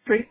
Three.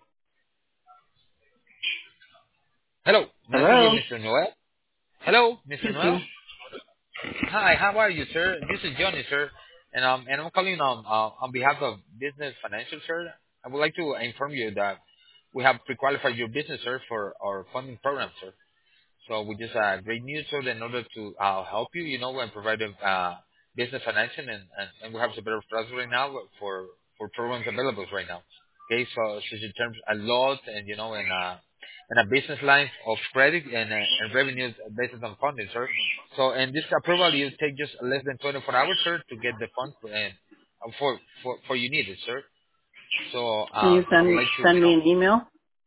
Hello, may I speak with Hello. Mr. Noel? Hello, Mr. Noel. Speaking. Hi, how are you, sir? This is Johnny, sir, and I'm calling on behalf of Business Financial, sir. I would like to inform you that we have pre-qualified your business, sir, for our funding program, sir. So we just great news, sir, in order to help you, and provide business financing, and we have some better prices right now for programs available right now. Okay, so in terms a lot, and and a business line of credit and revenues based on funding, sir. So and this approval you take just less than 24 hours, sir, to get the funds and for you need it, sir. So Can you I would like to send me an email?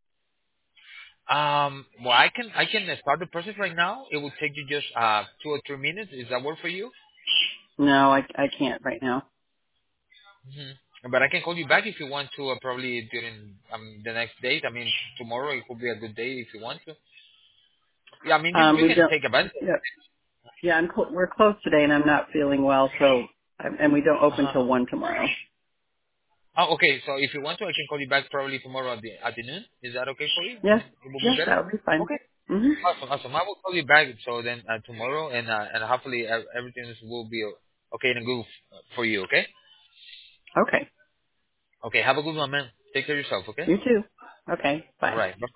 well, I can start the process right now. It will take you just 2 or 3 minutes. Is that work for you? No, I can't right now. But I can call you back if you want to. Probably during the next date. I mean, tomorrow it could be a good day if you want to. Yeah, I mean you We can don't. take advantage. Yeah, yeah. We're closed today, and I'm not feeling well. So, and we don't open Uh-huh. till 1 tomorrow. Oh, okay. So if you want to, I can call you back probably tomorrow at the afternoon. Is that okay for you? Yes. It will be Yes, better. that would be fine. Okay. Mhm. Awesome. I will call you back so then tomorrow and hopefully everything will be okay and good for you. Okay. Okay. Okay. Have a good one, man. Take care of yourself. Okay. You too. Okay. All Bye. right. Bye.